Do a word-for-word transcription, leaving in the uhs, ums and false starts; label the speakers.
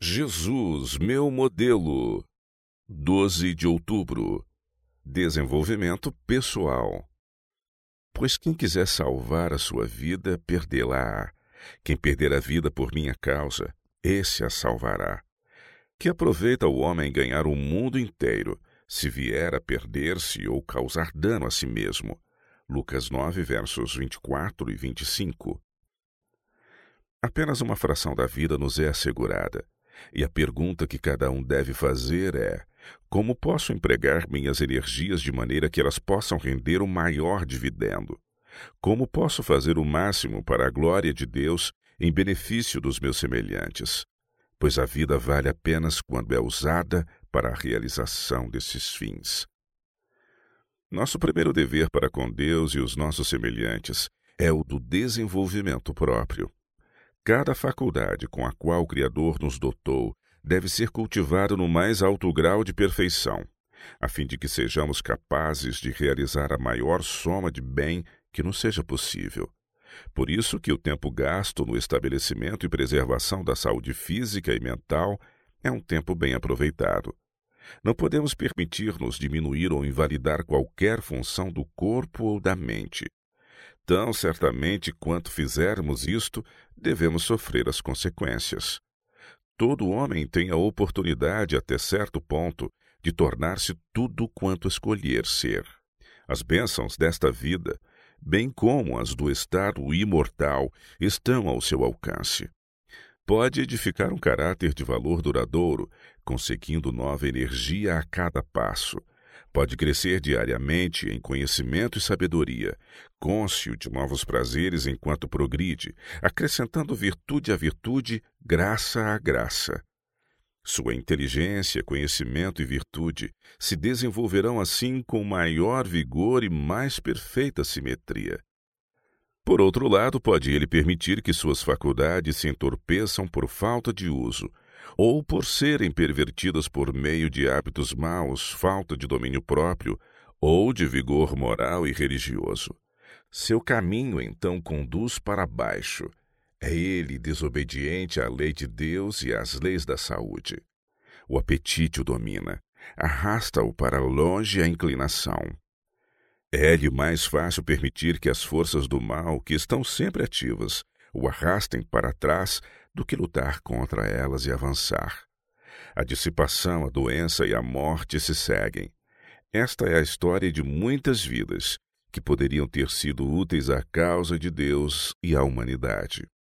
Speaker 1: Jesus, meu modelo. doze de outubro. Desenvolvimento pessoal. Pois quem quiser salvar a sua vida, perdê-la-á. Quem perder a vida por minha causa, esse a salvará. Que aproveita o homem ganhar o mundo inteiro, se vier a perder-se ou causar dano a si mesmo. Lucas nove, versos vinte e quatro e vinte e cinco. Apenas uma fração da vida nos é assegurada, e a pergunta que cada um deve fazer é: como posso empregar minhas energias de maneira que elas possam render o maior dividendo? Como posso fazer o máximo para a glória de Deus em benefício dos meus semelhantes? Pois a vida vale apenas quando é usada para a realização desses fins. Nosso primeiro dever para com Deus e os nossos semelhantes é o do desenvolvimento próprio. Cada faculdade com a qual o Criador nos dotou deve ser cultivada no mais alto grau de perfeição, a fim de que sejamos capazes de realizar a maior soma de bem que nos seja possível. Por isso que o tempo gasto no estabelecimento e preservação da saúde física e mental é um tempo bem aproveitado. Não podemos permitir-nos diminuir ou invalidar qualquer função do corpo ou da mente. Tão certamente quanto fizermos isto, devemos sofrer as consequências. Todo homem tem a oportunidade, até certo ponto, de tornar-se tudo quanto escolher ser. As bênçãos desta vida, bem como as do estado imortal, estão ao seu alcance. Pode edificar um caráter de valor duradouro, conseguindo nova energia a cada passo. Pode crescer diariamente em conhecimento e sabedoria, cônscio de novos prazeres enquanto progride, acrescentando virtude à virtude, graça à graça. Sua inteligência, conhecimento e virtude se desenvolverão assim com maior vigor e mais perfeita simetria. Por outro lado, pode ele permitir que suas faculdades se entorpeçam por falta de uso, ou por serem pervertidas por meio de hábitos maus, falta de domínio próprio, ou de vigor moral e religioso. Seu caminho, então, conduz para baixo. É ele desobediente à lei de Deus e às leis da saúde. O apetite o domina, arrasta-o para longe a inclinação. É-lhe mais fácil permitir que as forças do mal, que estão sempre ativas, o arrastem para trás do que lutar contra elas e avançar. A dissipação, a doença e a morte se seguem. Esta é a história de muitas vidas que poderiam ter sido úteis à causa de Deus e à humanidade.